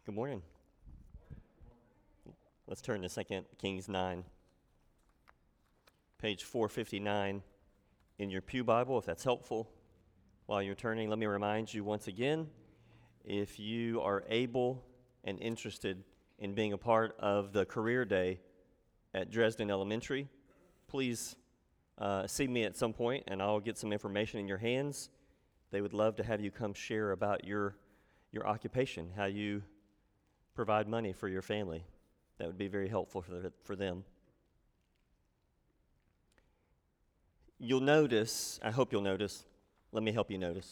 Good morning. Let's turn to 2 Kings 9, page 459 in your pew Bible, if that's helpful. While you're turning, let me remind you once again, if you are able and interested in being a part of the career day at Dresden Elementary, please see me at some point and I'll get some information in your hands. They would love to have you come share about your occupation, how you provide money for your family. That would be very helpful for them. You'll notice, I hope you'll notice, let me help you notice.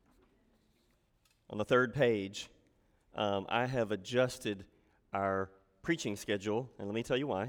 On the third page, I have adjusted our preaching schedule, and let me tell you why.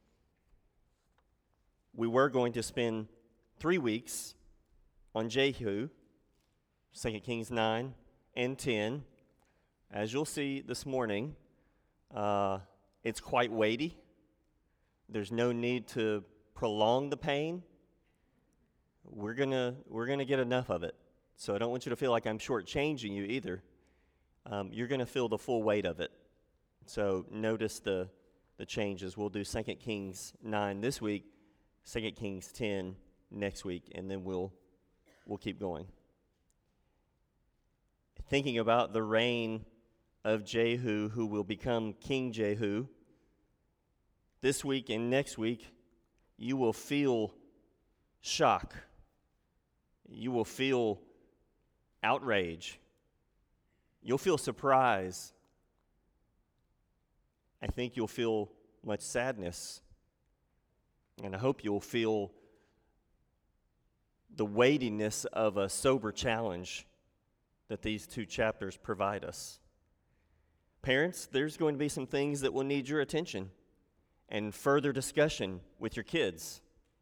We were going to spend 3 weeks on Jehu, 2 Kings 9 and 10. As you'll see this morning, it's quite weighty. There's no need to prolong the pain. We're gonna get enough of it. So I don't want you to feel like I'm shortchanging you either. You're gonna feel the full weight of it. So notice the changes. We'll do 2 Kings 9 this week, 2 Kings 10 next week, and then we'll keep going. Thinking about the reign of Jehu, who will become King Jehu, this week and next week, you will feel shock. You will feel outrage. You'll feel surprise. I think you'll feel much sadness. And I hope you'll feel the weightiness of a sober challenge that these two chapters provide us. Parents, there's going to be some things that will need your attention and further discussion with your kids.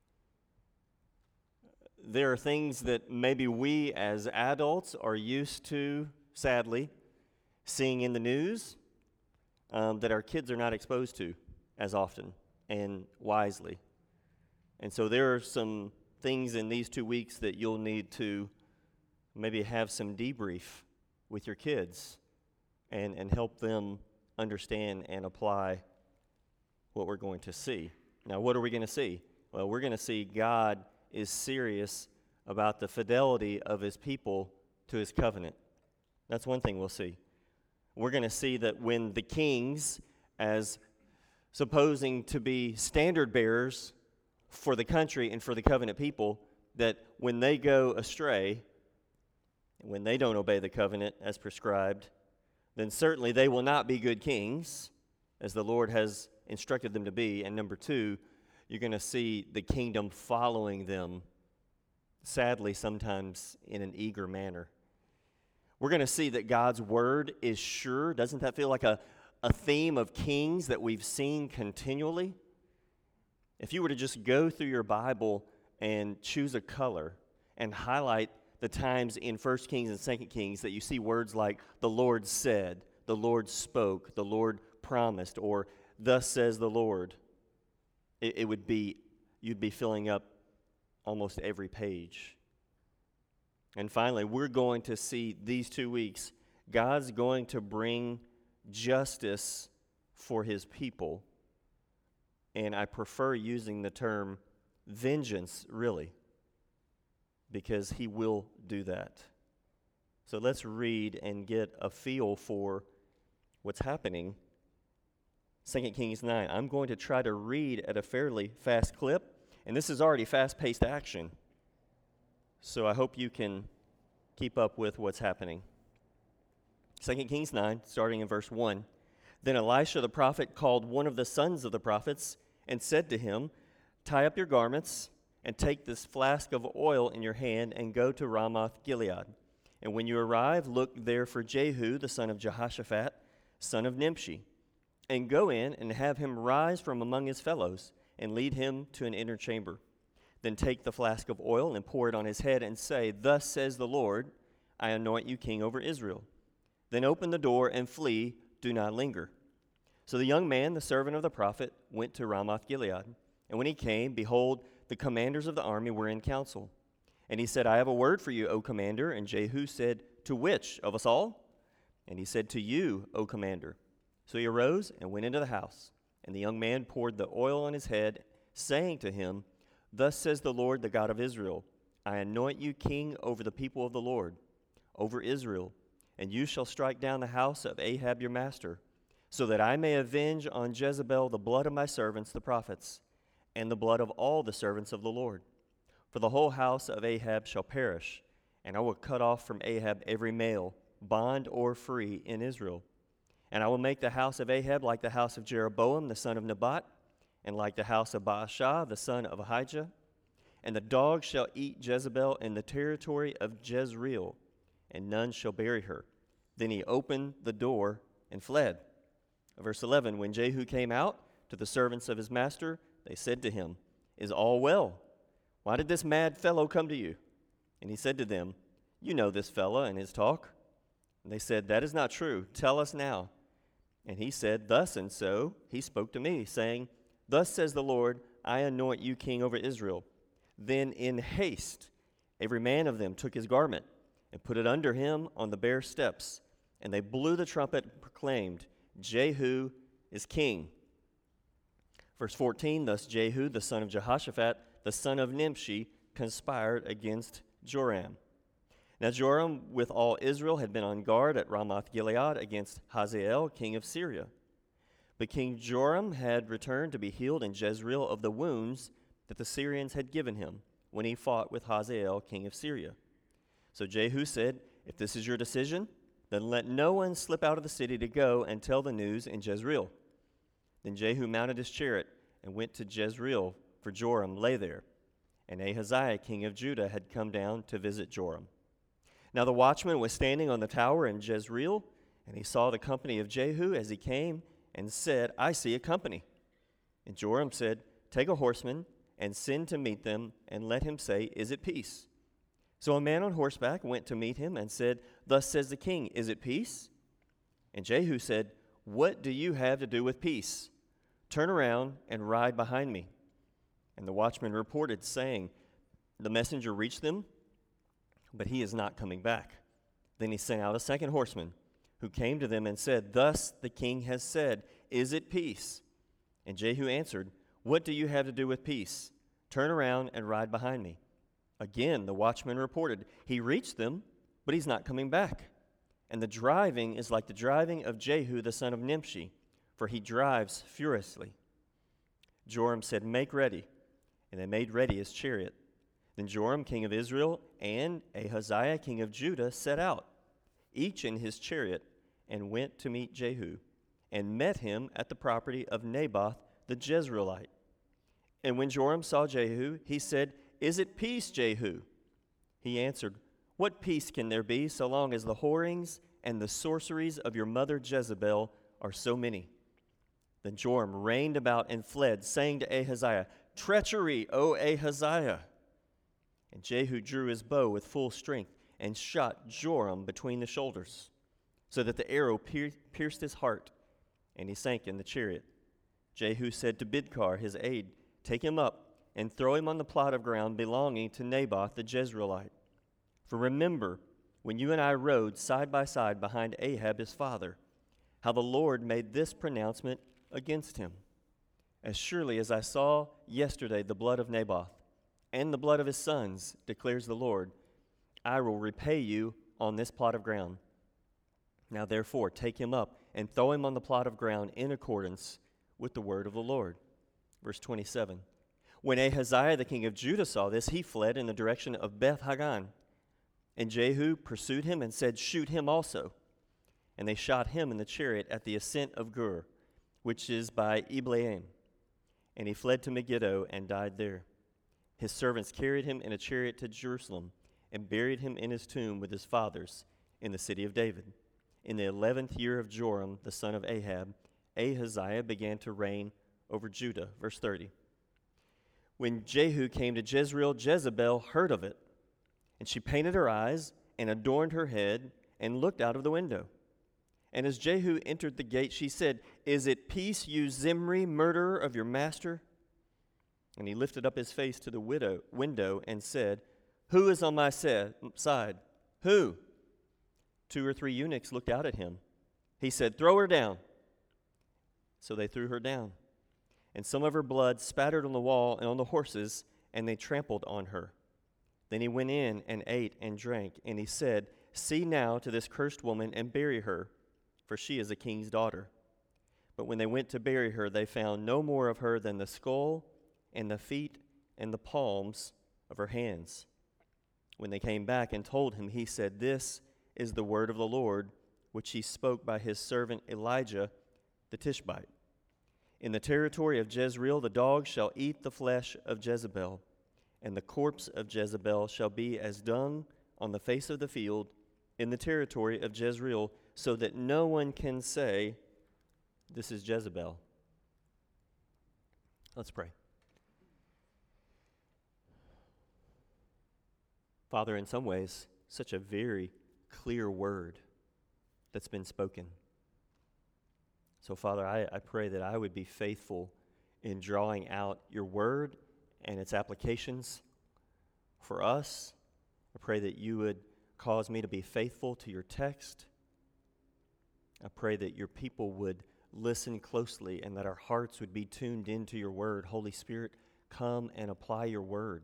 There are things that maybe we as adults are used to, sadly, seeing in the news that our kids are not exposed to as often and wisely. And so there are some things in these 2 weeks that you'll need to maybe have some debrief with your kids and help them understand and apply what we're going to see. Now, what are we going to see? Well, we're going to see God is serious about the fidelity of his people to his covenant. That's one thing we'll see. We're going to see that when the kings, as supposing to be standard bearers for the country and for the covenant people, that when they go astray, when they don't obey the covenant as prescribed, then certainly they will not be good kings, as the Lord has instructed them to be. And number two, you're going to see the kingdom following them, sadly, sometimes in an eager manner. We're going to see that God's word is sure. Doesn't that feel like a theme of kings that we've seen continually? If you were to just go through your Bible and choose a color and highlight the times in 1 Kings and 2 Kings that you see words like the Lord said, the Lord spoke, the Lord promised, or thus says the Lord, you'd be filling up almost every page. And finally, we're going to see these 2 weeks, God's going to bring justice for his people. And I prefer using the term vengeance, really, because he will do that. So let's read and get a feel for what's happening. 2 Kings 9. I'm going to try to read at a fairly fast clip, and this is already fast-paced action. So I hope you can keep up with what's happening. 2 Kings 9, starting in verse 1. Then Elisha the prophet called one of the sons of the prophets and said to him, "Tie up your garments and take this flask of oil in your hand and go to Ramoth Gilead. And when you arrive, look there for Jehu, the son of Jehoshaphat, son of Nimshi, and go in and have him rise from among his fellows and lead him to an inner chamber. Then take the flask of oil and pour it on his head and say, 'Thus says the Lord, I anoint you king over Israel.' Then open the door and flee, do not linger." So the young man, the servant of the prophet, went to Ramoth Gilead. And when he came, behold, the commanders of the army were in council. And he said, "I have a word for you, O commander." And Jehu said, "To which of us all?" And he said, "To you, O commander." So he arose and went into the house, and the young man poured the oil on his head, saying to him, Thus says the Lord, the God of Israel, I anoint you king over the people of the Lord, over Israel, and you shall strike down the house of Ahab your master, so that I may avenge on Jezebel the blood of my servants the prophets, and the blood of all the servants of the Lord. For the whole house of Ahab shall perish, and I will cut off from Ahab every male, bond or free, in Israel. And I will make the house of Ahab like the house of Jeroboam the son of Nebat, and like the house of Baasha the son of Ahijah. And the dogs shall eat Jezebel in the territory of Jezreel, and none shall bury her. Then he opened the door and fled. Verse 11, when Jehu came out to the servants of his master, they said to him, Is all well? Why did this mad fellow come to you? And he said to them, You know this fellow and his talk. And they said, That is not true. Tell us now. And he said, Thus and so he spoke to me, saying, Thus says the Lord, I anoint you king over Israel. Then in haste every man of them took his garment and put it under him on the bare steps. And they blew the trumpet and proclaimed, Jehu is king. Verse 14, Thus Jehu, the son of Jehoshaphat, the son of Nimshi, conspired against Joram. Now Joram with all Israel had been on guard at Ramoth-Gilead against Hazael, king of Syria. But King Joram had returned to be healed in Jezreel of the wounds that the Syrians had given him when he fought with Hazael, king of Syria. So Jehu said, If this is your decision, then let no one slip out of the city to go and tell the news in Jezreel. Then Jehu mounted his chariot and went to Jezreel, for Joram lay there. And Ahaziah, king of Judah, had come down to visit Joram. Now the watchman was standing on the tower in Jezreel, and he saw the company of Jehu as he came, and said, I see a company. And Joram said, Take a horseman, and send to meet them, and let him say, Is it peace? So a man on horseback went to meet him, and said, Thus says the king, Is it peace? And Jehu said, What do you have to do with peace? Turn around and ride behind me. And the watchman reported, saying, The messenger reached them, but he is not coming back. Then he sent out a second horseman, who came to them and said, Thus the king has said, Is it peace? And Jehu answered, What do you have to do with peace? Turn around and ride behind me. Again the watchman reported, He reached them, but he's not coming back. And the driving is like the driving of Jehu the son of Nimshi, for he drives furiously. Joram said, Make ready. And they made ready his chariot. Then Joram, king of Israel, and Ahaziah, king of Judah, set out, each in his chariot, and went to meet Jehu, and met him at the property of Naboth the Jezreelite. And when Joram saw Jehu, he said, Is it peace, Jehu? He answered, What peace can there be so long as the whorings and the sorceries of your mother Jezebel are so many? Then Joram reined about and fled, saying to Ahaziah, Treachery, O Ahaziah! And Jehu drew his bow with full strength and shot Joram between the shoulders, so that the arrow pierced his heart, and he sank in the chariot. Jehu said to Bidkar, his aide, Take him up and throw him on the plot of ground belonging to Naboth the Jezreelite. For remember, when you and I rode side by side behind Ahab his father, how the Lord made this pronouncement against him. As surely as I saw yesterday the blood of Naboth and the blood of his sons, declares the Lord, I will repay you on this plot of ground. Now therefore take him up and throw him on the plot of ground in accordance with the word of the Lord. Verse 27. When Ahaziah the king of Judah saw this, he fled in the direction of Beth Hagan. And Jehu pursued him and said, Shoot him also. And they shot him in the chariot at the ascent of Gur, which is by Ibleam. And he fled to Megiddo and died there. His servants carried him in a chariot to Jerusalem and buried him in his tomb with his fathers in the city of David. In the 11th year of Joram, the son of Ahab, Ahaziah began to reign over Judah. Verse 30. When Jehu came to Jezreel, Jezebel heard of it, and she painted her eyes and adorned her head and looked out of the window. And as Jehu entered the gate, she said, Is it peace, you Zimri, murderer of your master? And he lifted up his face to the window and said, Who is on my side? Who? 2 or 3 eunuchs looked out at him. He said, Throw her down. So they threw her down. And some of her blood spattered on the wall and on the horses, and they trampled on her. Then he went in and ate and drank, and he said, "See now to this cursed woman and bury her, for she is a king's daughter." But when they went to bury her, they found no more of her than the skull and the feet and the palms of her hands. When they came back and told him, he said, "This is the word of the Lord, which he spoke by his servant Elijah the Tishbite. In the territory of Jezreel, the dogs shall eat the flesh of Jezebel, and the corpse of Jezebel shall be as dung on the face of the field in the territory of Jezreel, so that no one can say, 'This is Jezebel.'" Let's pray. Father, in some ways, such a very clear word that's been spoken. So, Father, I pray that I would be faithful in drawing out your word and its applications for us. I pray that you would cause me to be faithful to your text. I pray that your people would listen closely and that our hearts would be tuned into your word. Holy Spirit, come and apply your word.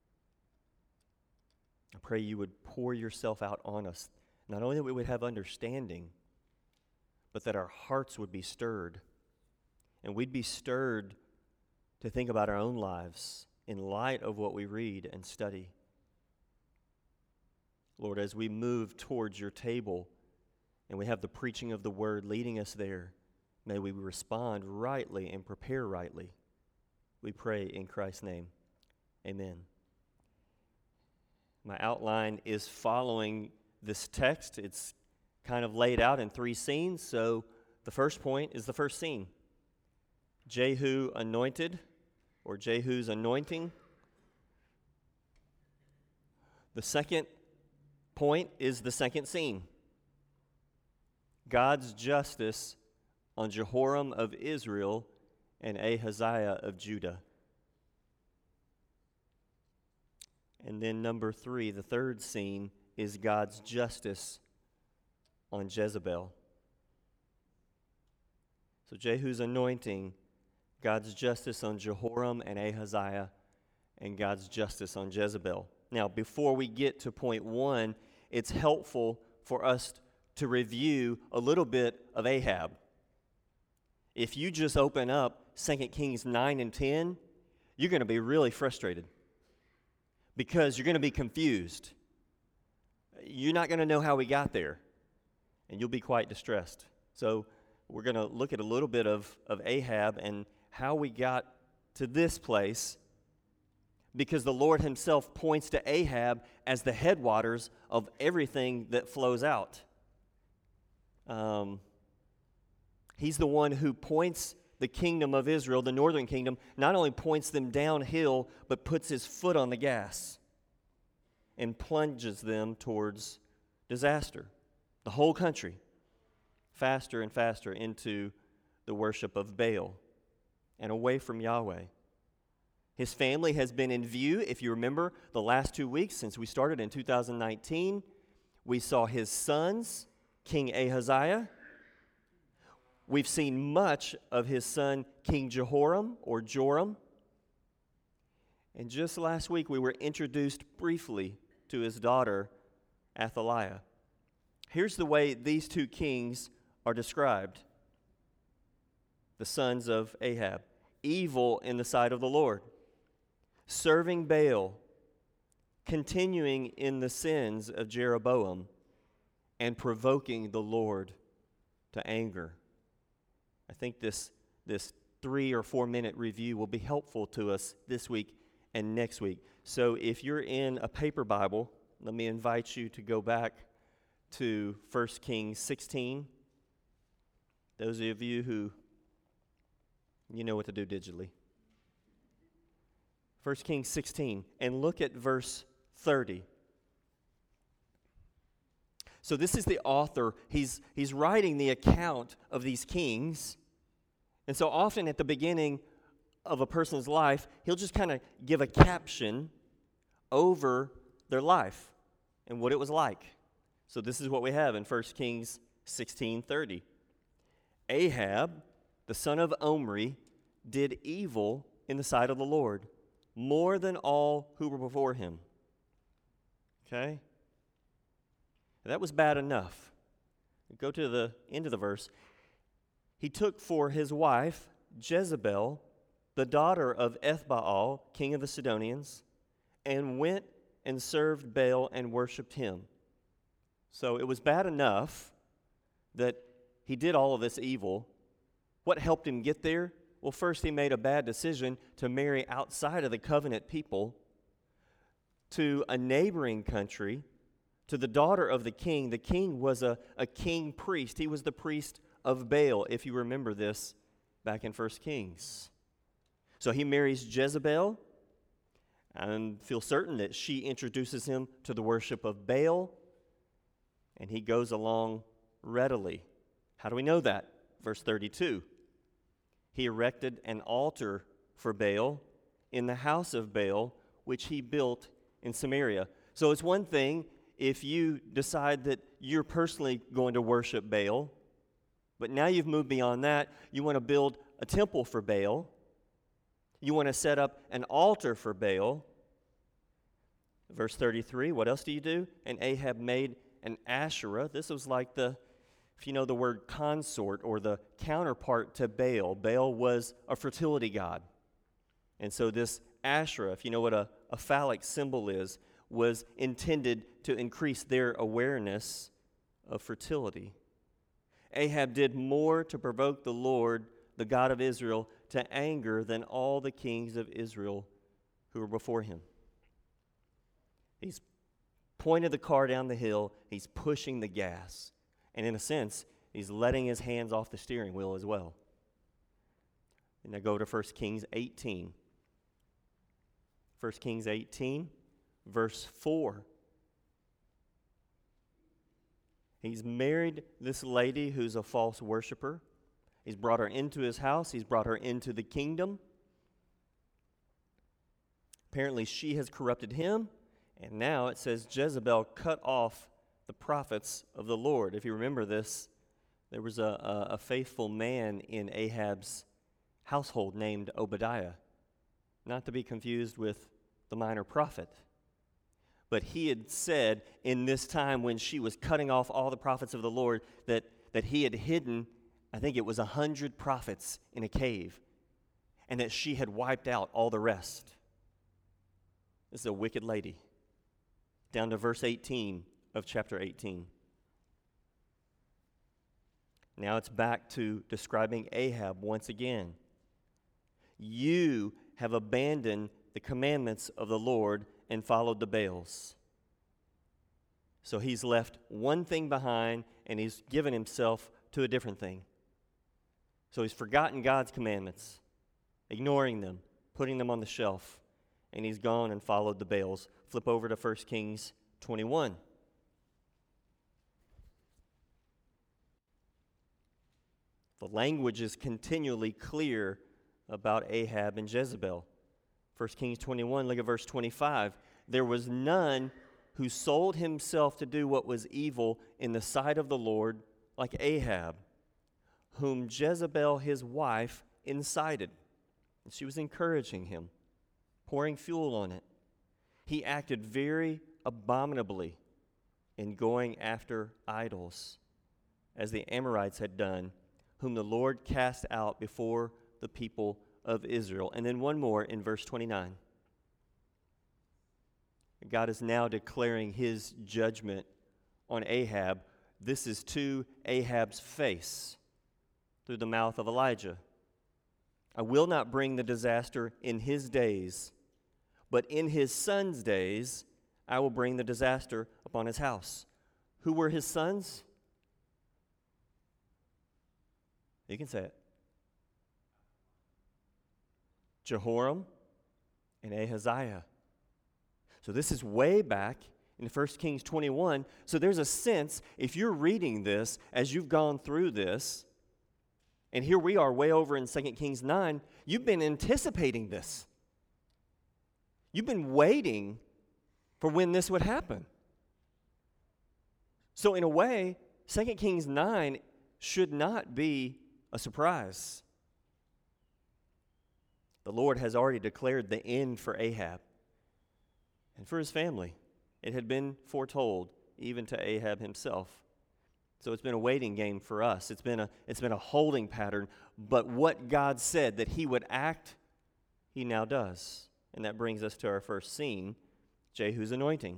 I pray you would pour yourself out on us. Not only that we would have understanding, but that our hearts would be stirred. And we'd be stirred to think about our own lives in light of what we read and study. Lord, as we move towards your table and we have the preaching of the word leading us there, may we respond rightly and prepare rightly. We pray in Christ's name. Amen. My outline is following this text. It's kind of laid out in 3 scenes. So the first point is the first scene. Jehu anointed, or Jehu's anointing. The second point is the second scene. God's justice on Jehoram of Israel and Ahaziah of Judah. And then number 3, the third scene, is God's justice on Jezebel. So Jehu's anointing, God's justice on Jehoram and Ahaziah, and God's justice on Jezebel. Now, before we get to point 1, it's helpful for us to review a little bit of Ahab. If you just open up 2 Kings 9 and 10, you're going to be really frustrated because you're going to be confused. You're not going to know how we got there, and you'll be quite distressed. So we're going to look at a little bit of Ahab and how we got to this place, because the Lord himself points to Ahab as the headwaters of everything that flows out. He's the one who points the kingdom of Israel, the northern kingdom, not only points them downhill, but puts his foot on the gas and plunges them towards disaster. The whole country, faster and faster into the worship of Baal and away from Yahweh. His family has been in view. If you remember, the last 2 weeks since we started in 2019, we saw his sons, King Ahaziah. We've seen much of his son, King Jehoram or Joram. And just last week, we were introduced briefly to his daughter, Athaliah. Here's the way these 2 kings are described. The sons of Ahab: evil in the sight of the Lord, serving Baal, continuing in the sins of Jeroboam, and provoking the Lord to anger. I think this 3 or 4 minute review will be helpful to us this week and next week. So if you're in a paper Bible, let me invite you to go back to 1 Kings 16. Those of you who, you know what to do digitally. 1 Kings 16, and look at verse 30. So this is the author. He's writing the account of these kings. And so often at the beginning of a person's life, he'll just kind of give a caption over their life and what it was like. So this is what we have in 1 Kings 16:30. Ahab the son of Omri, did evil in the sight of the Lord, more than all who were before him. Okay? That was bad enough. Go to the end of the verse. He took for his wife Jezebel, the daughter of Ethbaal, king of the Sidonians, and went and served Baal and worshipped him. So it was bad enough that he did all of this evil. What helped him get there? Well, first he made a bad decision to marry outside of the covenant people to a neighboring country, to the daughter of the king. The king was a king priest. He was the priest of Baal, if you remember this back in 1 Kings. So he marries Jezebel and feels certain that she introduces him to the worship of Baal, and he goes along readily. How do we know that? Verse 32. He erected an altar for Baal in the house of Baal, which he built in Samaria. So it's one thing if you decide that you're personally going to worship Baal, but now you've moved beyond that. You want to build a temple for Baal. You want to set up an altar for Baal. Verse 33, what else do you do? And Ahab made an Asherah. This was like if you know the word consort or the counterpart to Baal. Baal was a fertility god. And so this Asherah, if you know what a phallic symbol is, was intended to increase their awareness of fertility. Ahab did more to provoke the Lord, the God of Israel, to anger than all the kings of Israel who were before him. He's pointed the car down the hill. He's pushing the gas. And in a sense, he's letting his hands off the steering wheel as well. And now go to 1 Kings 18. 1 Kings 18, verse 4. He's married this lady who's a false worshiper. He's brought her into his house. He's brought her into the kingdom. Apparently, she has corrupted him. And now it says Jezebel cut off the prophets of the Lord. If you remember this, there was a faithful man in Ahab's household named Obadiah, not to be confused with the minor prophet. But he had said in this time when she was cutting off all the prophets of the Lord that he had hidden, I think it was 100 prophets in a cave, and that she had wiped out all the rest. This is a wicked lady. Down to verse 18 of chapter 18. Now it's back to describing Ahab once again. You have abandoned the commandments of the Lord and followed the Baals. So he's left one thing behind and he's given himself to a different thing. So he's forgotten God's commandments, ignoring them, putting them on the shelf, and he's gone and followed the Baals. Flip over to 1 Kings 21. The language is continually clear about Ahab and Jezebel. 1 Kings 21, look at verse 25. There was none who sold himself to do what was evil in the sight of the Lord like Ahab, whom Jezebel his wife incited. And she was encouraging him, pouring fuel on it. He acted very abominably in going after idols, as the Amorites had done, whom the Lord cast out before the people of Israel. And then one more in verse 29. God is now declaring his judgment on Ahab. This is to Ahab's face through the mouth of Elijah. I will not bring the disaster in his days, but in his son's days I will bring the disaster upon his house. Who were his sons? You can say it. Jehoram and Ahaziah. So this is way back in 1 Kings 21. So there's a sense, if you're reading this as you've gone through this, and here we are way over in 2 Kings 9, you've been anticipating this. You've been waiting for when this would happen. So in a way, 2 Kings 9 should not be a surprise. The Lord has already declared the end for Ahab and for his family. It had been foretold even to Ahab himself. So it's been a waiting game for us. It's been a holding pattern. But what God said that he would act, he now does. And that brings us to our first scene, Jehu's anointing.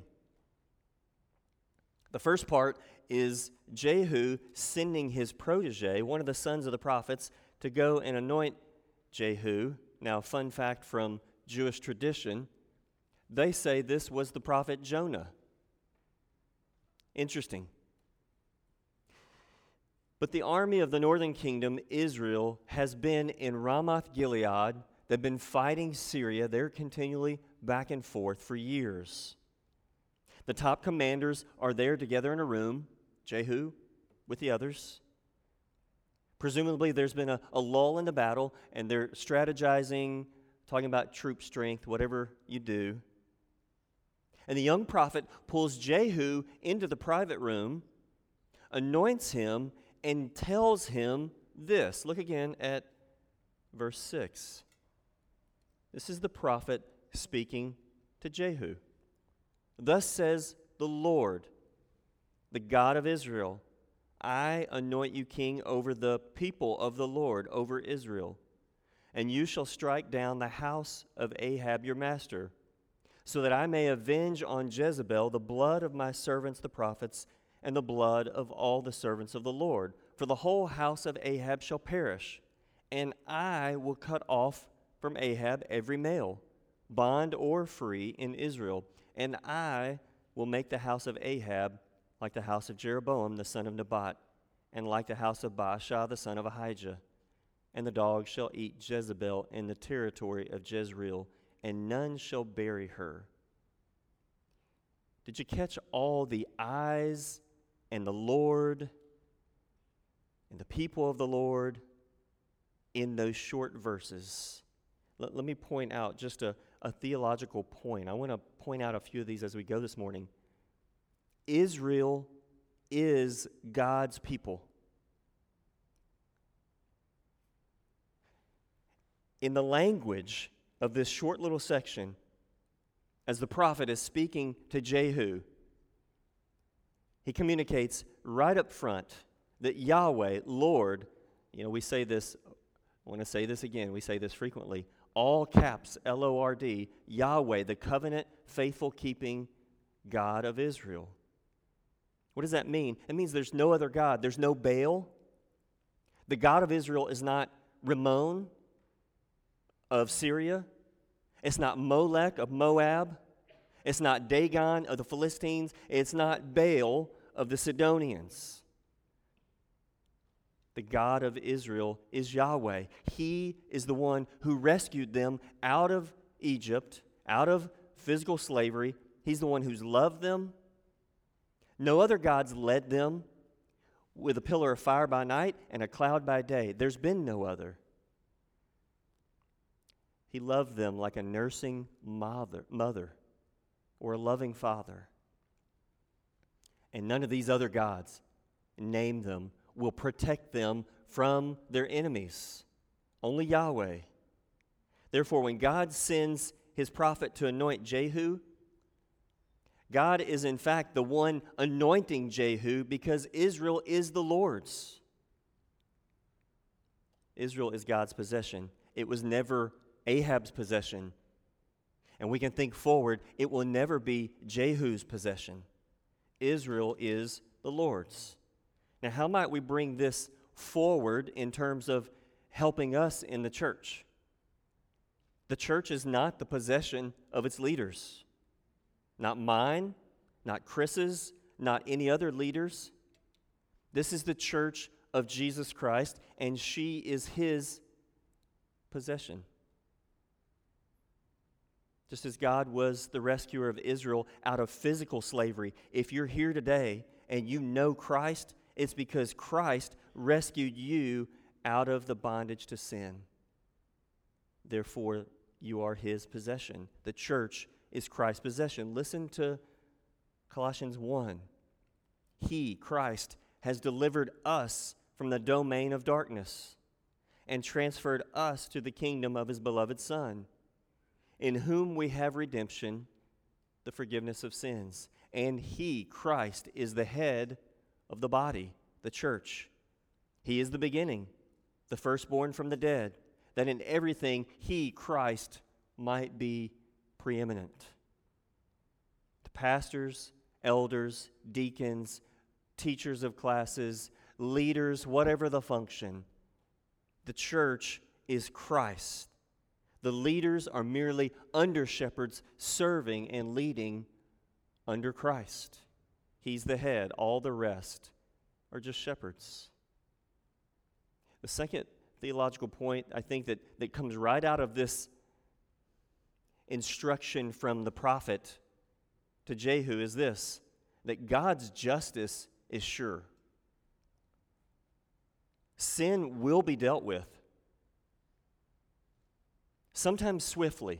The first part is Jehu sending his protege, one of the sons of the prophets, to go and anoint Jehu. Now, fun fact from Jewish tradition, they say this was the prophet Jonah. Interesting. But the army of the northern kingdom, Israel, has been in Ramoth Gilead. They've been fighting Syria. They're continually back and forth for years. The top commanders are there together in a room, Jehu with the others. Presumably there's been a lull in the battle, and they're strategizing, talking about troop strength, whatever you do. And the young prophet pulls Jehu into the private room, anoints him, and tells him this. Look again at verse 6. This is the prophet speaking to Jehu. Thus says the Lord, the God of Israel, I anoint you king over the people of the Lord, over Israel. And you shall strike down the house of Ahab your master, so that I may avenge on Jezebel the blood of my servants the prophets, and the blood of all the servants of the Lord. For the whole house of Ahab shall perish, and I will cut off from Ahab every male, bond or free, in Israel, and I will make the house of Ahab like the house of Jeroboam the son of Nebat, and like the house of Baasha the son of Ahijah. And the dogs shall eat Jezebel in the territory of Jezreel, and none shall bury her. Did you catch all the eyes and the Lord and the people of the Lord in those short verses? Let me point out just a theological point. I want to point out a few of these as we go this morning. Israel is God's people. In the language of this short little section, as the prophet is speaking to Jehu, he communicates right up front that Yahweh, Lord, we say this, I want to say this again, we say this frequently, all caps, L-O-R-D, Yahweh, the covenant, faithful, keeping God of Israel. What does that mean? It means there's no other God. There's no Baal. The God of Israel is not Rimmon of Syria. It's not Molech of Moab. It's not Dagon of the Philistines. It's not Baal of the Sidonians. The God of Israel is Yahweh. He is the one who rescued them out of Egypt, out of physical slavery. He's the one who's loved them. No other gods led them with a pillar of fire by night and a cloud by day. There's been no other. He loved them like a nursing mother or a loving father. And none of these other gods, name them, will protect them from their enemies. Only Yahweh. Therefore, when God sends his prophet to anoint Jehu, God is in fact the one anointing Jehu because Israel is the Lord's. Israel is God's possession. It was never Ahab's possession. And we can think forward, it will never be Jehu's possession. Israel is the Lord's. Now, how might we bring this forward in terms of helping us in the church? The church is not the possession of its leaders. Not mine, not Chris's, not any other leaders. This is the church of Jesus Christ, and she is his possession. Just as God was the rescuer of Israel out of physical slavery, if you're here today and you know Christ, it's because Christ rescued you out of the bondage to sin. Therefore, you are his possession. The church is Christ's possession. Listen to Colossians 1. He, Christ, has delivered us from the domain of darkness and transferred us to the kingdom of his beloved Son, in whom we have redemption, the forgiveness of sins. And he, Christ, is the head of the body, the church. He is the beginning, the firstborn from the dead, that in everything he, Christ, might be preeminent. The pastors, elders, deacons, teachers of classes, leaders, whatever the function, the church is Christ. The leaders are merely under-shepherds serving and leading under Christ. He's the head. All the rest are just shepherds. The second theological point, I think, that comes right out of this instruction from the prophet to Jehu is this, that God's justice is sure. Sin will be dealt with, sometimes swiftly,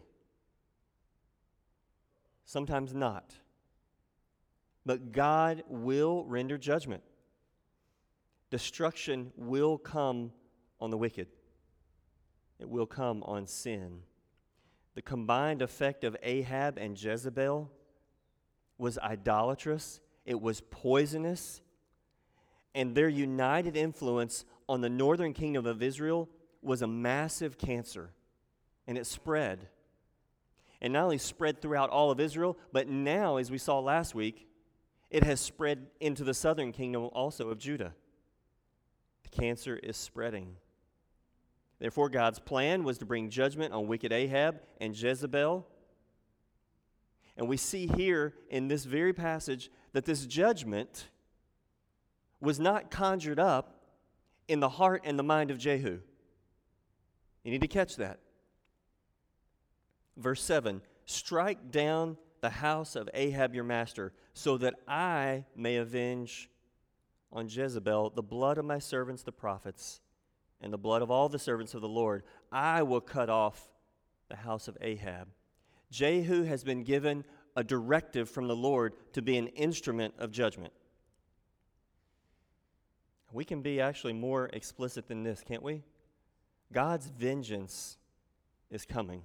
sometimes not. But God will render judgment. Destruction will come on the wicked. It will come on sin. The combined effect of Ahab and Jezebel was idolatrous, it was poisonous, and their united influence on the northern kingdom of Israel was a massive cancer, and it spread. And not only spread throughout all of Israel, but now, as we saw last week, it has spread into the southern kingdom also of Judah. The cancer is spreading. Therefore, God's plan was to bring judgment on wicked Ahab and Jezebel. And we see here in this very passage that this judgment was not conjured up in the heart and the mind of Jehu. You need to catch that. Verse 7, strike down the house of Ahab your master, so that I may avenge on Jezebel the blood of my servants the prophets, and the blood of all the servants of the Lord. I will cut off the house of Ahab. Jehu has been given a directive from the Lord to be an instrument of judgment. We can be actually more explicit than this, can't we? God's vengeance is coming.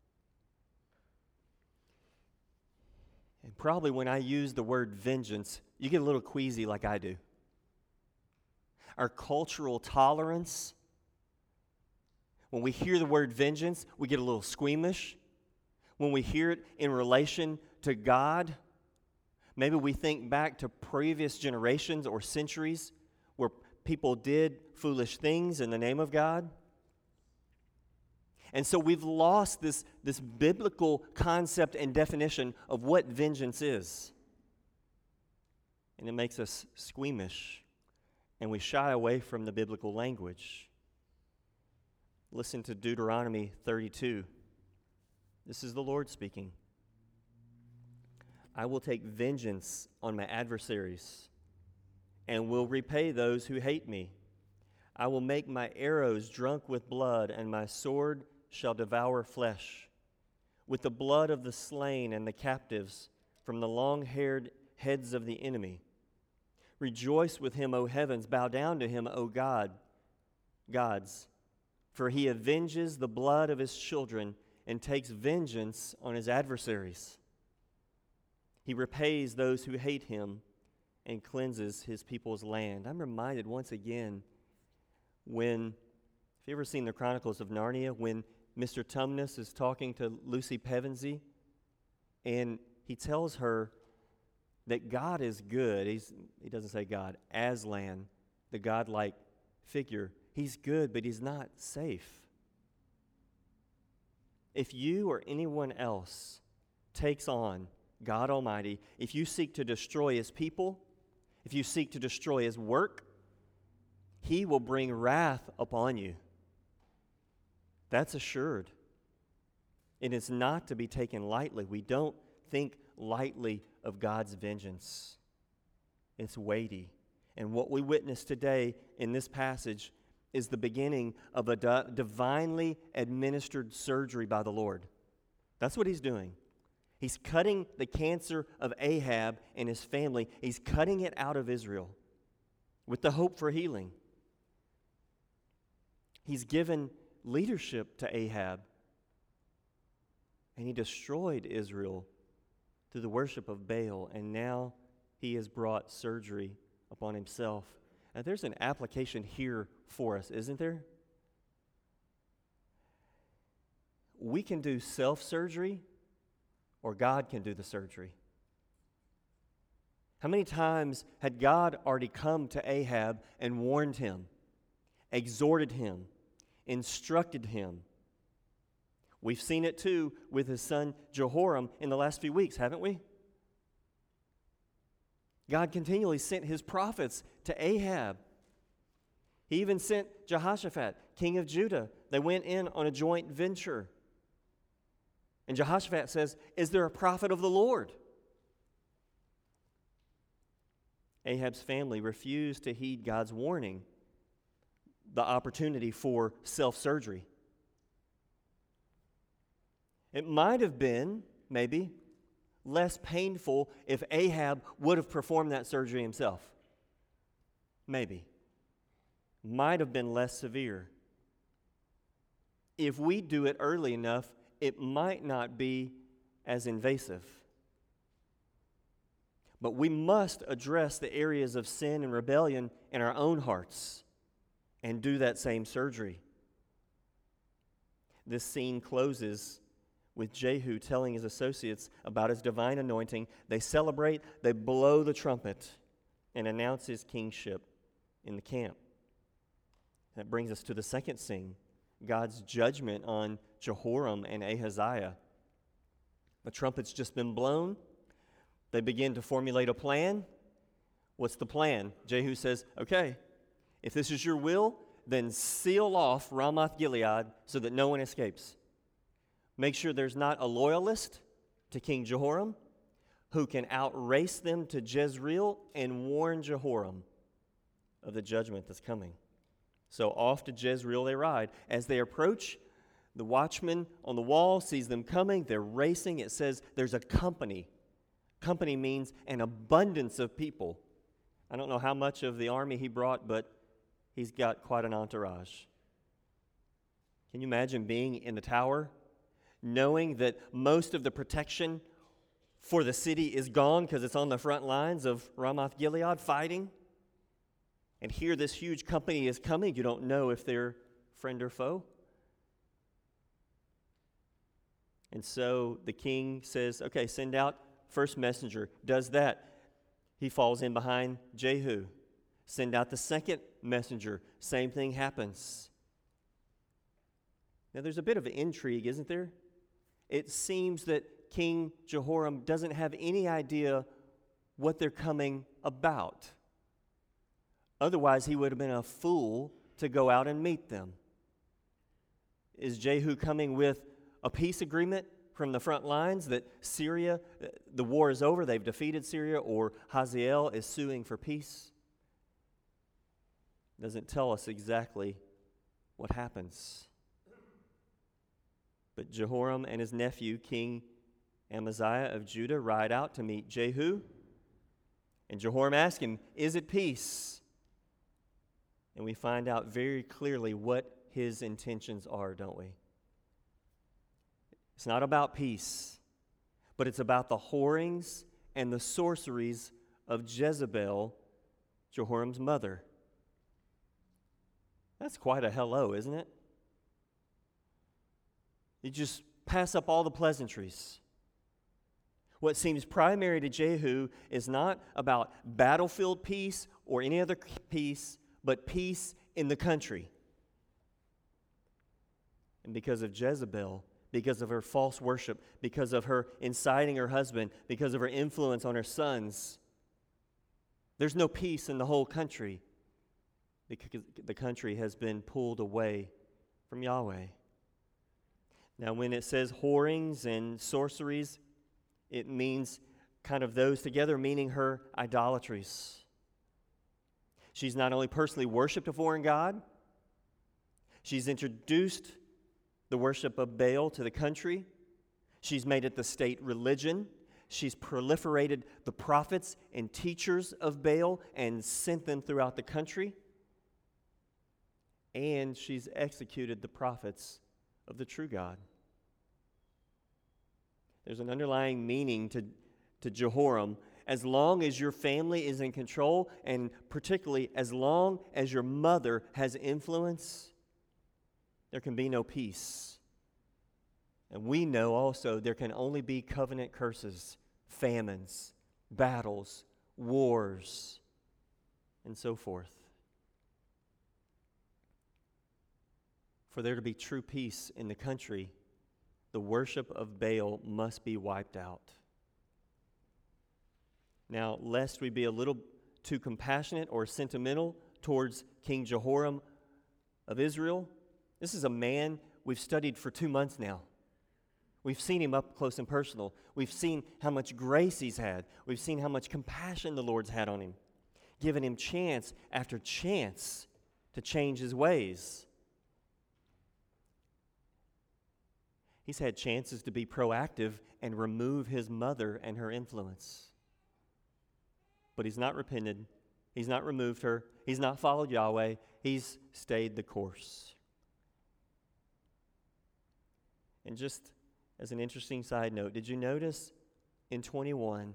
And probably when I use the word vengeance, you get a little queasy like I do. Our cultural tolerance, when we hear the word vengeance, we get a little squeamish. When we hear it in relation to God, maybe we think back to previous generations or centuries where people did foolish things in the name of God. And so we've lost this biblical concept and definition of what vengeance is. And it makes us squeamish, and we shy away from the biblical language. Listen to Deuteronomy 32. This is the Lord speaking. I will take vengeance on my adversaries and will repay those who hate me. I will make my arrows drunk with blood, and my sword shall devour flesh. With the blood of the slain and the captives from the long-haired heads of the enemy. Rejoice with him, O heavens. Bow down to him, O gods. For he avenges the blood of his children and takes vengeance on his adversaries. He repays those who hate him and cleanses his people's land. I'm reminded once again when, have you ever seen the Chronicles of Narnia, when Mr. Tumnus is talking to Lucy Pevensey, and he tells her that God is good. He doesn't say God. Aslan, the godlike figure, he's good, but he's not safe. If you or anyone else takes on God Almighty, if you seek to destroy his people, if you seek to destroy his work, he will bring wrath upon you. That's assured. It is not to be taken lightly. We don't think lightly of God's vengeance. It's weighty. And what we witness today in this passage is the beginning of a divinely administered surgery by the Lord. That's what he's doing. He's cutting the cancer of Ahab and his family. He's cutting it out of Israel with the hope for healing. He's given leadership to Ahab. And he destroyed Israel through the worship of Baal. And now he has brought surgery upon himself. Now there's an application here for us, isn't there? We can do self-surgery, or God can do the surgery. How many times had God already come to Ahab and warned him, exhorted him, instructed him? We've seen it too with his son Jehoram in the last few weeks, haven't we? God continually sent his prophets to Ahab. He even sent Jehoshaphat, king of Judah. They went in on a joint venture. And Jehoshaphat says, "Is there a prophet of the Lord?" Ahab's family refused to heed God's warning, the opportunity for self-surgery. It might have been, maybe, less painful if Ahab would have performed that surgery himself. Maybe. Might have been less severe. If we do it early enough, it might not be as invasive. But we must address the areas of sin and rebellion in our own hearts and do that same surgery. This scene closes with Jehu telling his associates about his divine anointing. They celebrate, they blow the trumpet, and announce his kingship in the camp. That brings us to the second scene, God's judgment on Jehoram and Ahaziah. The trumpet's just been blown. They begin to formulate a plan. What's the plan? Jehu says, okay, if this is your will, then seal off Ramoth Gilead so that no one escapes. Make sure there's not a loyalist to King Jehoram who can outrace them to Jezreel and warn Jehoram of the judgment that's coming. So off to Jezreel they ride. As they approach, the watchman on the wall sees them coming. They're racing. It says there's a company. Company means an abundance of people. I don't know how much of the army he brought, but he's got quite an entourage. Can you imagine being in the tower, knowing that most of the protection for the city is gone because it's on the front lines of Ramoth Gilead fighting? And here this huge company is coming. You don't know if they're friend or foe. And so the king says, okay, send out first messenger. Does that. He falls in behind Jehu. Send out the second messenger. Same thing happens. Now there's a bit of intrigue, isn't there? It seems that King Jehoram doesn't have any idea what they're coming about. Otherwise, he would have been a fool to go out and meet them. Is Jehu coming with a peace agreement from the front lines that Syria, the war is over, they've defeated Syria, or Hazael is suing for peace? Doesn't tell us exactly what happens. But Jehoram and his nephew, King Amaziah of Judah, ride out to meet Jehu. And Jehoram asks him, is it peace? And we find out very clearly what his intentions are, don't we? It's not about peace, but it's about the whorings and the sorceries of Jezebel, Jehoram's mother. That's quite a hello, isn't it? You just pass up all the pleasantries. What seems primary to Jehu is not about battlefield peace or any other peace, but peace in the country. And because of Jezebel, because of her false worship, because of her inciting her husband, because of her influence on her sons, there's no peace in the whole country because the country has been pulled away from Yahweh. Now, when it says whorings and sorceries, it means kind of those together, meaning her idolatries. She's not only personally worshiped a foreign god, she's introduced the worship of Baal to the country. She's made it the state religion. She's proliferated the prophets and teachers of Baal and sent them throughout the country. and she's executed the prophets of the true God. There's an underlying meaning to Jehoram. As long as your family is in control, and particularly as long as your mother has influence, there can be no peace. And we know also there can only be covenant curses, famines, battles, wars, and so forth. For there to be true peace in the country, the worship of Baal must be wiped out. Now, lest we be a little too compassionate or sentimental towards King Jehoram of Israel, this is a man we've studied for 2 months now. We've seen him up close and personal. We've seen how much grace he's had. We've seen how much compassion the Lord's had on him, giving him chance after chance to change his ways. He's had chances to be proactive and remove his mother and her influence. But he's not repented. He's not removed her. He's not followed Yahweh. He's stayed the course. And just as an interesting side note, did you notice in 21,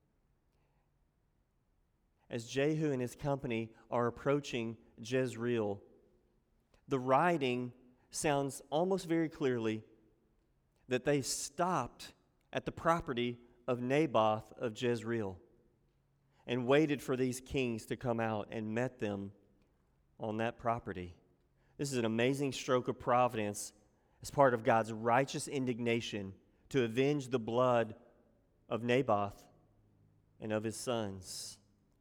as Jehu and his company are approaching Jezreel, the writing sounds almost very clearly that they stopped at the property of Naboth of Jezreel and waited for these kings to come out and met them on that property. This is an amazing stroke of providence as part of God's righteous indignation to avenge the blood of Naboth and of his sons.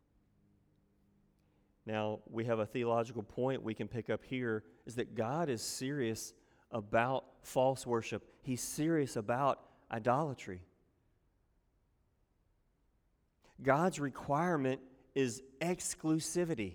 Now, we have a theological point we can pick up here, is that God is serious about false worship. He's serious about idolatry. God's requirement is exclusivity.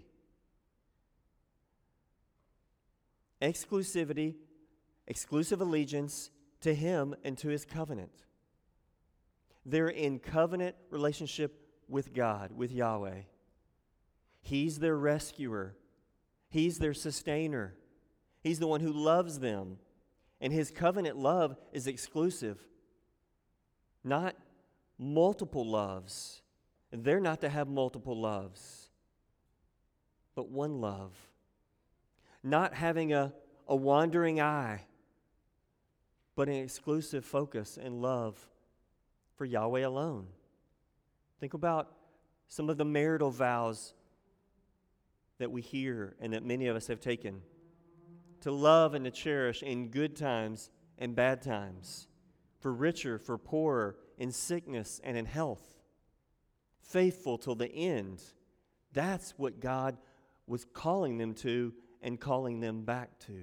Exclusivity, exclusive allegiance to Him and to His covenant. They're in covenant relationship with God, with Yahweh. He's their rescuer. He's their sustainer. He's the one who loves them. And His covenant love is exclusive, not multiple loves. They're not to have multiple loves, but one love. Not having a wandering eye, but an exclusive focus and love for Yahweh alone. Think about some of the marital vows that we hear and that many of us have taken. To love and to cherish in good times and bad times, for richer, for poorer, in sickness and in health. Faithful till the end. That's what God was calling them to and calling them back to.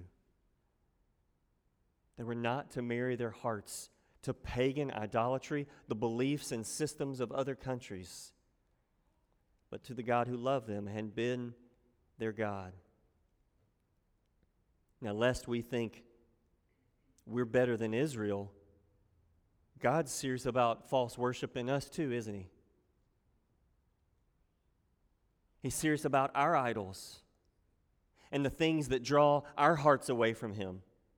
They were not to marry their hearts to pagan idolatry, the beliefs and systems of other countries, but to the God who loved them and been their God. Now, lest we think we're better than Israel, God's serious about false worship in us too, isn't He? He's serious about our idols and the things that draw our hearts away from Him.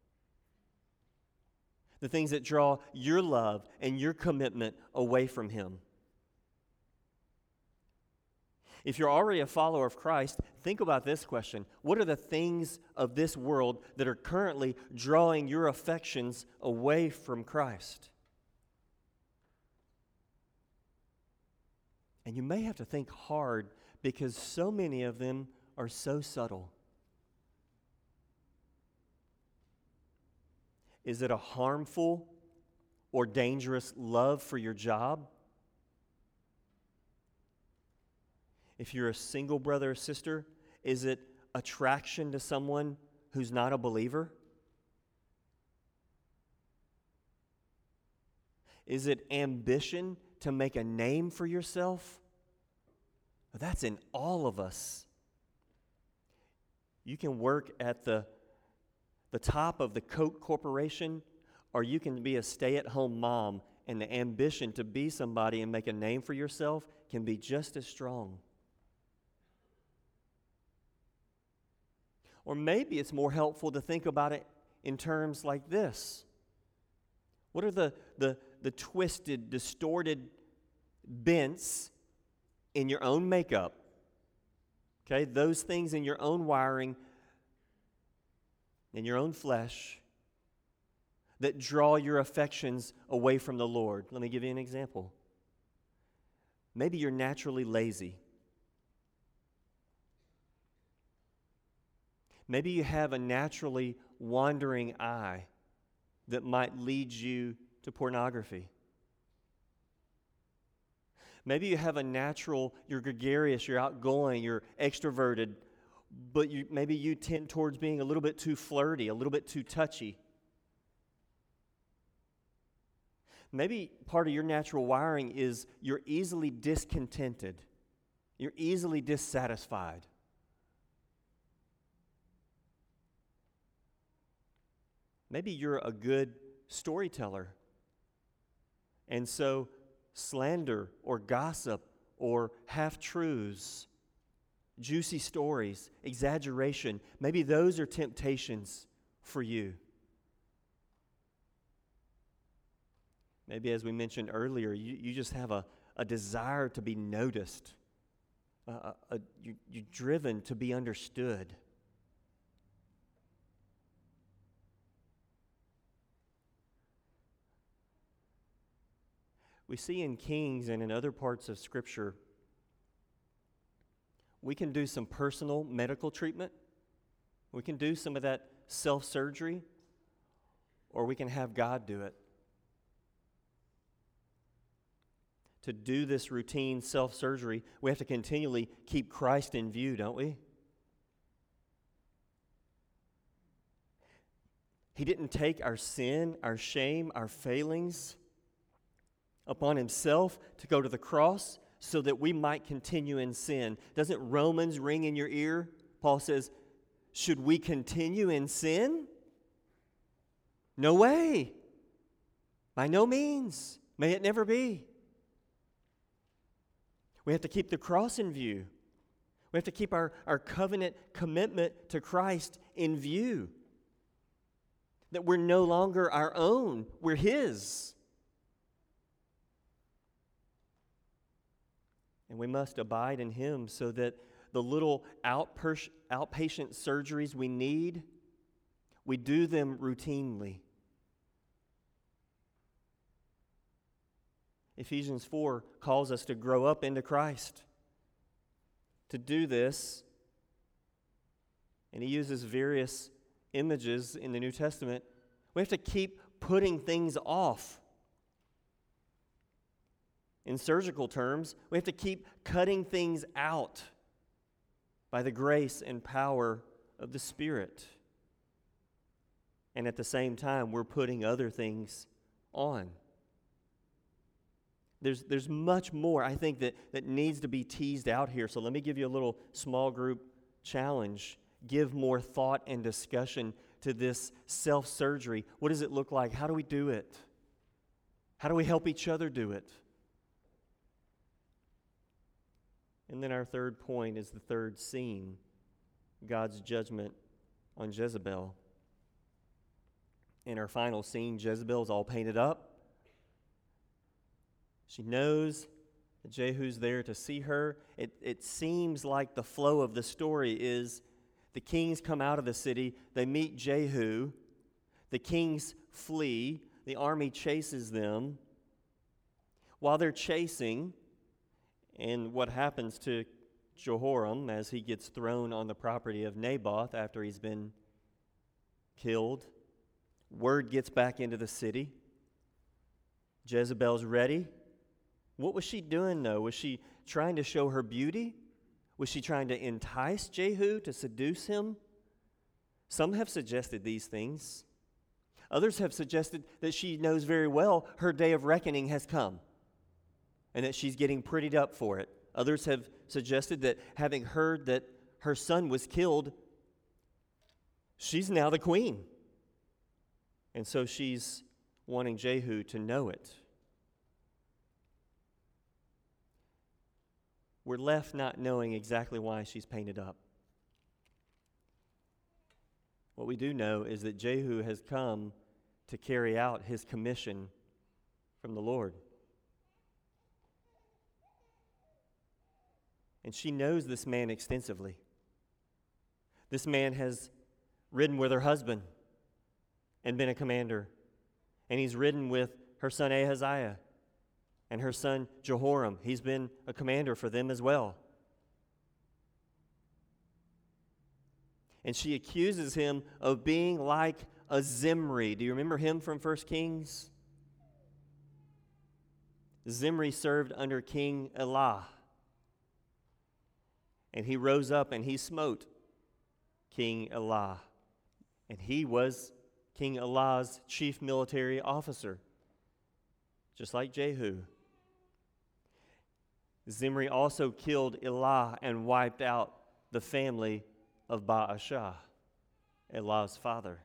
The things that draw your love and your commitment away from Him. If you're already a follower of Christ, think about this question. What are the things of this world that are currently drawing your affections away from Christ? And you may have to think hard because so many of them are so subtle. Is it a harmful or dangerous love for your job? If you're a single brother or sister, is it attraction to someone who's not a believer? Is it ambition to make a name for yourself? That's in all of us. You can work at the top of the Coke Corporation, or you can be a stay-at-home mom, and the ambition to be somebody and make a name for yourself can be just as strong. Or maybe it's more helpful to think about it in terms like this. What are the twisted, distorted bents in your own makeup? Okay, those things in your own wiring, in your own flesh, that draw your affections away from the Lord. Let me give you an example. Maybe you're naturally lazy. Maybe you have a naturally wandering eye that might lead you to pornography. Maybe you have you're gregarious, you're outgoing, you're extroverted, but maybe you tend towards being a little bit too flirty, a little bit too touchy. Maybe part of your natural wiring is you're easily discontented. You're easily dissatisfied. Maybe you're a good storyteller. And so slander or gossip or half-truths, juicy stories, exaggeration, maybe those are temptations for you. Maybe, as we mentioned earlier, you just have a desire to be noticed. You're driven to be understood. We see in Kings and in other parts of Scripture, we can do some personal medical treatment. We can do some of that self-surgery, or we can have God do it. To do this routine self-surgery, we have to continually keep Christ in view, don't we? He didn't take our sin, our shame, our failings upon himself to go to the cross so that we might continue in sin. Doesn't Romans ring in your ear? Paul says, should we continue in sin? No way. By no means. May it never be. We have to keep the cross in view. We have to keep our covenant commitment to Christ in view. That we're no longer our own, we're His. And we must abide in Him so that the little outpatient surgeries we need, we do them routinely. Ephesians 4 calls us to grow up into Christ. To do this, and he uses various images in the New Testament, we have to keep putting things off. In surgical terms, we have to keep cutting things out by the grace and power of the Spirit. And at the same time, we're putting other things on. There's much more, I think, that needs to be teased out here. So let me give you a little small group challenge. Give more thought and discussion to this self-surgery. What does it look like? How do we do it? How do we help each other do it? And then our third point is the third scene, God's judgment on Jezebel. In our final scene, Jezebel is all painted up. She knows that Jehu's there to see her. It seems like the flow of the story is the kings come out of the city, they meet Jehu, the kings flee, the army chases them. While they're chasing, and what happens to Jehoram as he gets thrown on the property of Naboth after he's been killed, word gets back into the city. Jezebel's ready. What was she doing, though? Was she trying to show her beauty? Was she trying to entice Jehu, to seduce him? Some have suggested these things. Others have suggested that she knows very well her day of reckoning has come and that she's getting prettied up for it. Others have suggested that having heard that her son was killed, she's now the queen. And so she's wanting Jehu to know it. We're left not knowing exactly why she's painted up. What we do know is that Jehu has come to carry out his commission from the Lord. And she knows this man extensively. This man has ridden with her husband and been a commander. And he's ridden with her son Ahaziah and her son Jehoram. He's been a commander for them as well. And she accuses him of being like a Zimri. Do you remember him from 1 Kings? Zimri served under King Elah. And he rose up and he smote King Elah. And he was King Elah's chief military officer, just like Jehu. Zimri also killed Elah and wiped out the family of Baasha, Elah's father.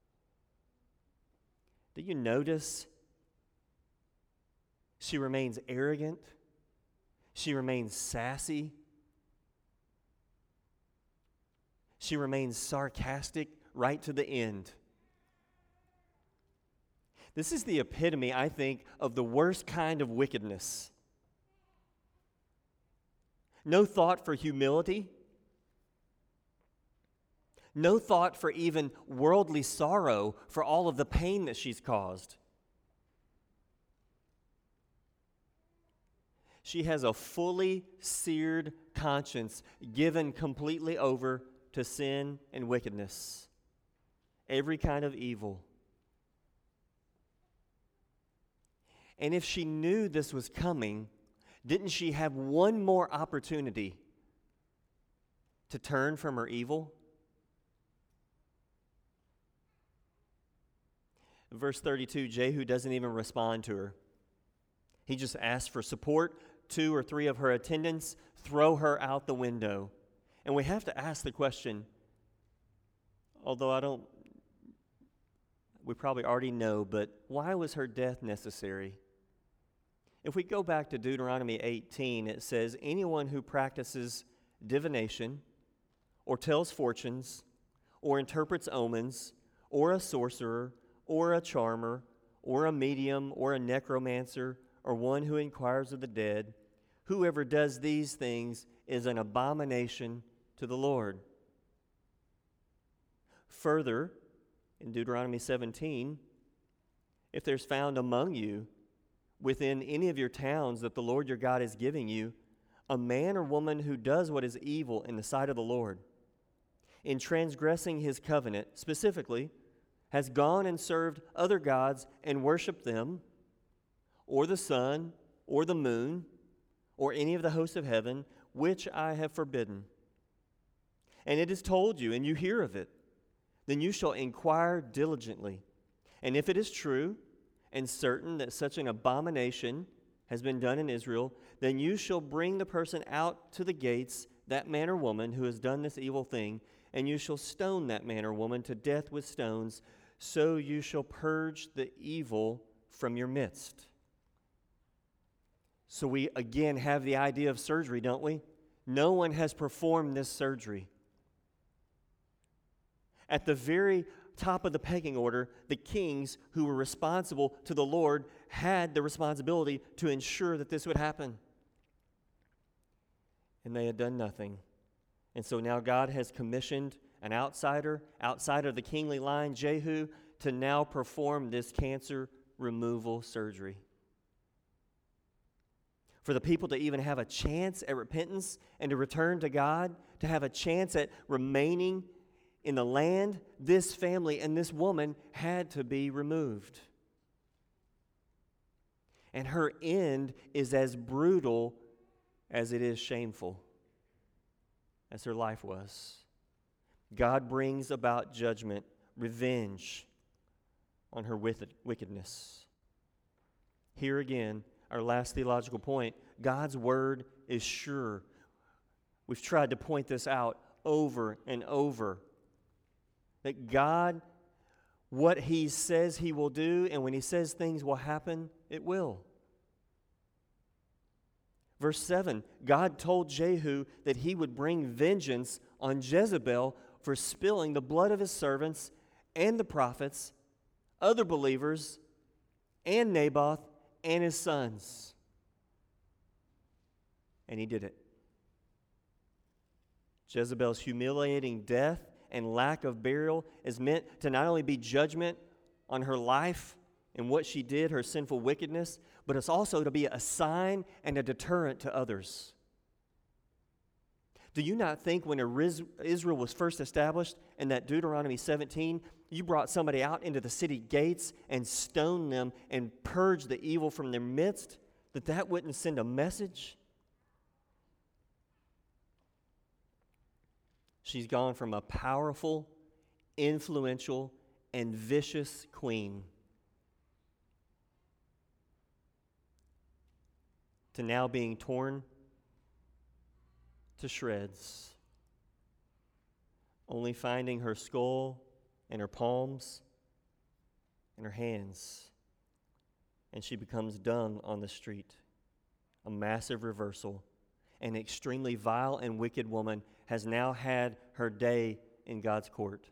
Do you notice she remains arrogant? She remains sassy. She remains sarcastic right to the end. This is the epitome, I think, of the worst kind of wickedness. No thought for humility. No thought for even worldly sorrow for all of the pain that she's caused. She has a fully seared conscience given completely over to sin and wickedness, every kind of evil. And if she knew this was coming, didn't she have one more opportunity to turn from her evil? In verse 32, Jehu doesn't even respond to her. He just asks for support. 2 or 3 of her attendants throw her out the window. And we have to ask the question, although we probably already know, but why was her death necessary? If we go back to Deuteronomy 18, it says, anyone who practices divination or tells fortunes or interprets omens or a sorcerer or a charmer or a medium or a necromancer or one who inquires of the dead, whoever does these things is an abomination to the Lord. Further, in Deuteronomy 17, if there's found among you within any of your towns that the Lord your God is giving you, a man or woman who does what is evil in the sight of the Lord, in transgressing his covenant, specifically, has gone and served other gods and worshiped them, or the sun, or the moon, or any of the hosts of heaven, which I have forbidden, and it is told you, and you hear of it, then you shall inquire diligently. And if it is true and certain that such an abomination has been done in Israel, then you shall bring the person out to the gates, that man or woman who has done this evil thing, and you shall stone that man or woman to death with stones, so you shall purge the evil from your midst. So we again have the idea of surgery, don't we? No one has performed this surgery. At the very top of the pecking order, the kings who were responsible to the Lord had the responsibility to ensure that this would happen. And they had done nothing. And so now God has commissioned an outsider, outside of the kingly line, Jehu, to now perform this cancer removal surgery. For the people to even have a chance at repentance and to return to God, to have a chance at remaining in the land, this family and this woman had to be removed. And her end is as brutal as it is shameful, as her life was. God brings about judgment, revenge on her wickedness. Here again, our last theological point, God's word is sure. We've tried to point this out over and over. That God, what He says He will do, and when He says things will happen, it will. Verse 7, God told Jehu that he would bring vengeance on Jezebel for spilling the blood of his servants and the prophets, other believers, and Naboth and his sons. And he did it. Jezebel's humiliating death and lack of burial is meant to not only be judgment on her life and what she did, her sinful wickedness, but it's also to be a sign and a deterrent to others. Do you not think when Israel was first established in that Deuteronomy 17, you brought somebody out into the city gates and stoned them and purged the evil from their midst, that wouldn't send a message? She's gone from a powerful, influential, and vicious queen to now being torn to shreds, only finding her skull and her palms and her hands, and she becomes dung on the street. A massive reversal. An extremely vile and wicked woman has now had her day in God's court.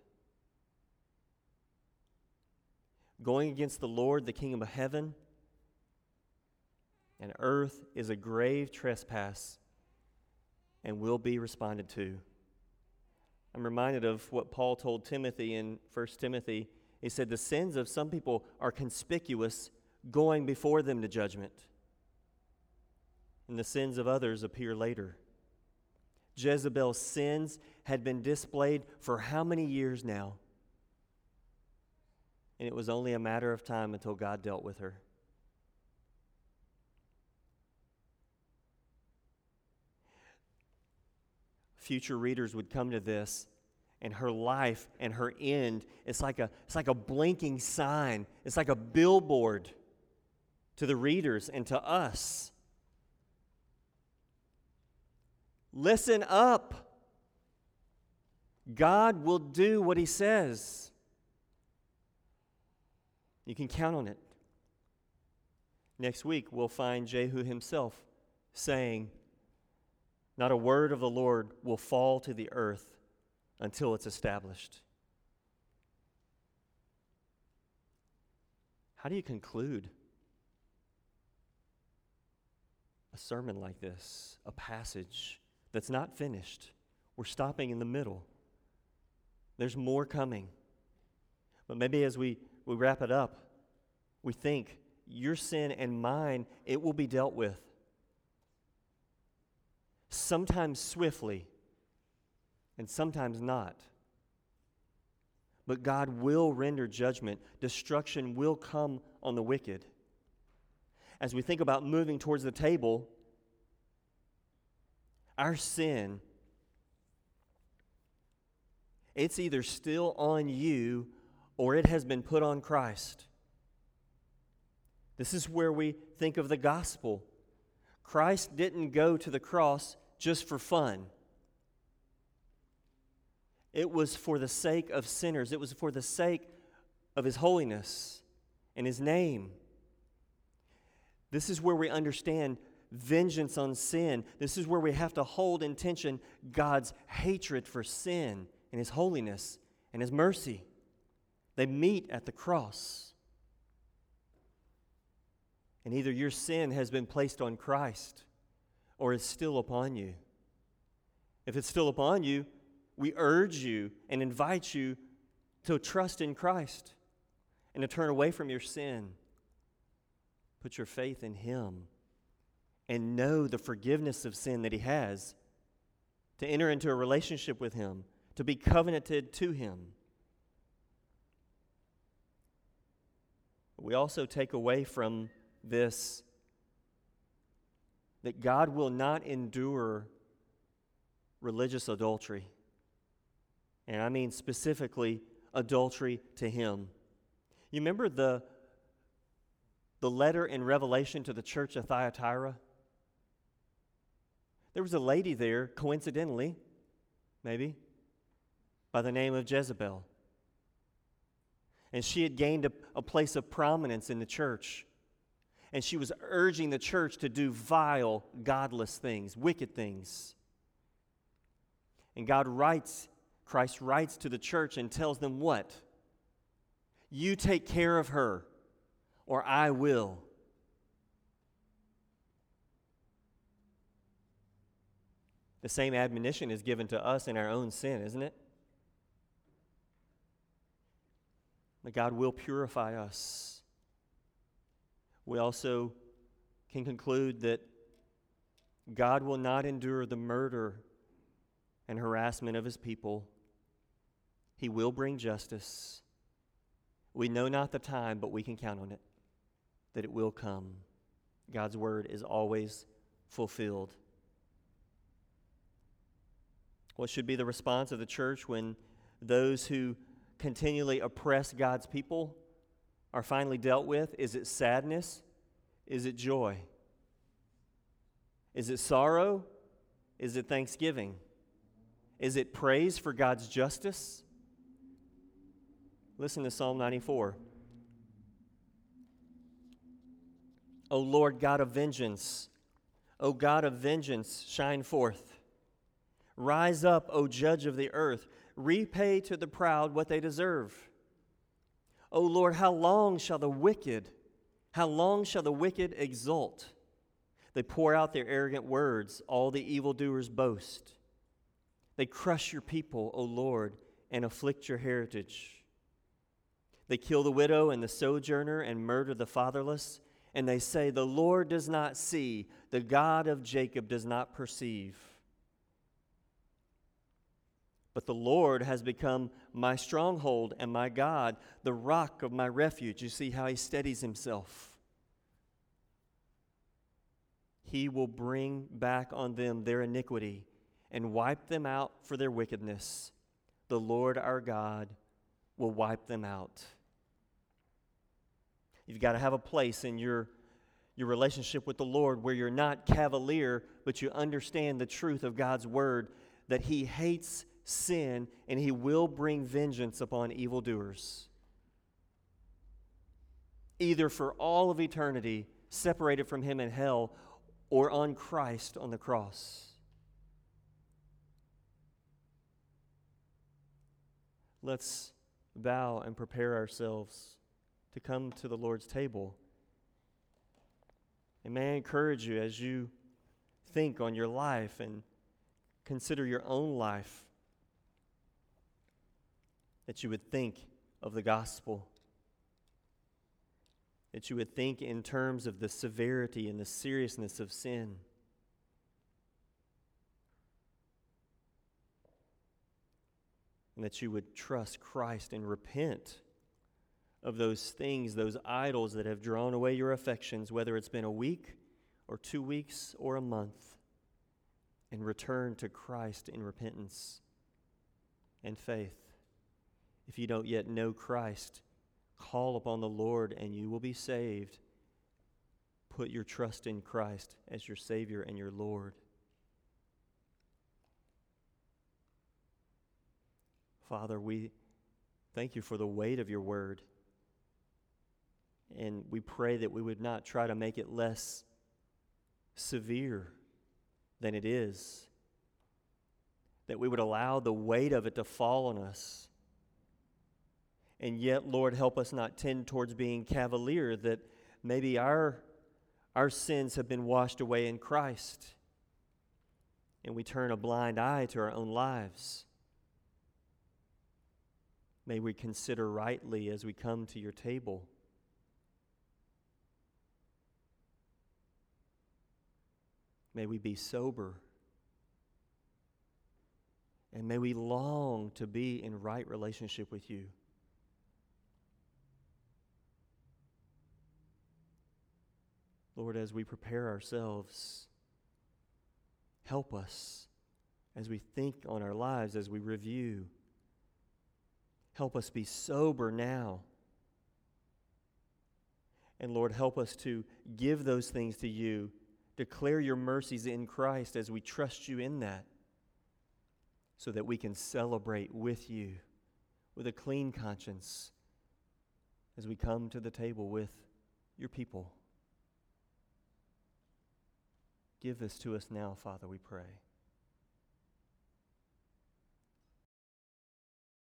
Going against the Lord, the King of heaven and earth, is a grave trespass and will be responded to. I'm reminded of what Paul told Timothy in 1 Timothy. He said, the sins of some people are conspicuous, going before them to judgment, and the sins of others appear later. Jezebel's sins had been displayed for how many years now? And it was only a matter of time until God dealt with her. Future readers would come to this, and her life and her end, it's like a blinking sign. It's like a billboard to the readers and to us. Listen up. God will do what he says. You can count on it. Next week, we'll find Jehu himself saying, not a word of the Lord will fall to the earth until it's established. How do you conclude a sermon like this, a passage that's not finished? We're stopping in the middle. There's more coming. But maybe as we wrap it up, we think, your sin and mine, it will be dealt with. Sometimes swiftly, and sometimes not. But God will render judgment. Destruction will come on the wicked. As we think about moving towards the table, our sin, it's either still on you or it has been put on Christ. This is where we think of the gospel. Christ didn't go to the cross just for fun. It was for the sake of sinners. It was for the sake of his holiness and his name. This is where we understand vengeance on sin. This is where we have to hold in tension God's hatred for sin and his holiness and his mercy. They meet at the cross. And either your sin has been placed on Christ or is still upon you. If it's still upon you, we urge you and invite you to trust in Christ and to turn away from your sin. Put your faith in him and know the forgiveness of sin that he has, to enter into a relationship with him, to be covenanted to him. We also take away from this that God will not endure religious adultery. And I mean specifically adultery to him. You remember the letter in Revelation to the church of Thyatira? There was a lady there, coincidentally, maybe, by the name of Jezebel. And she had gained a place of prominence in the church. And she was urging the church to do vile, godless things, wicked things. And God writes Christ writes to the church and tells them what? You take care of her, or I will. The same admonition is given to us in our own sin, isn't it? That God will purify us. We also can conclude that God will not endure the murder and harassment of his people. He will bring justice. We know not the time, but we can count on it, that it will come. God's word is always fulfilled. What should be the response of the church when those who continually oppress God's people are finally dealt with? Is it sadness? Is it joy? Is it sorrow? Is it thanksgiving? Is it praise for God's justice? Listen to Psalm 94. O Lord God of vengeance, O God of vengeance, shine forth. Rise up, O judge of the earth. Repay to the proud what they deserve. O Lord, how long shall the wicked exult? They pour out their arrogant words. All the evildoers boast. They crush your people, O Lord, and afflict your heritage. They kill the widow and the sojourner and murder the fatherless. And they say, the Lord does not see, the God of Jacob does not perceive. But the Lord has become my stronghold and my God, the rock of my refuge. You see how he steadies himself. He will bring back on them their iniquity and wipe them out for their wickedness. The Lord our God will wipe them out. You've got to have a place in your relationship with the Lord where you're not cavalier, but you understand the truth of God's word, that he hates sin and he will bring vengeance upon evildoers. Either for all of eternity, separated from him in hell, or on Christ on the cross. Let's bow and prepare ourselves to come to the Lord's table. And may I encourage you as you think on your life and consider your own life, that you would think of the gospel, that you would think in terms of the severity and the seriousness of sin. And that you would trust Christ and repent of those things, those idols that have drawn away your affections, whether it's been a week or 2 weeks or a month, and return to Christ in repentance and faith. If you don't yet know Christ, call upon the Lord and you will be saved. Put your trust in Christ as your Savior and your Lord. Father, we thank you for the weight of your word. And we pray that we would not try to make it less severe than it is. That we would allow the weight of it to fall on us. And yet, Lord, help us not tend towards being cavalier, that maybe our sins have been washed away in Christ, and we turn a blind eye to our own lives. May we consider rightly as we come to your table. May we be sober. And may we long to be in right relationship with you. Lord, as we prepare ourselves, help us as we think on our lives, as we review. Help us be sober now. And Lord, help us to give those things to you. Declare your mercies in Christ as we trust you in that, so that we can celebrate with you with a clean conscience as we come to the table with your people. Give this to us now, Father, we pray.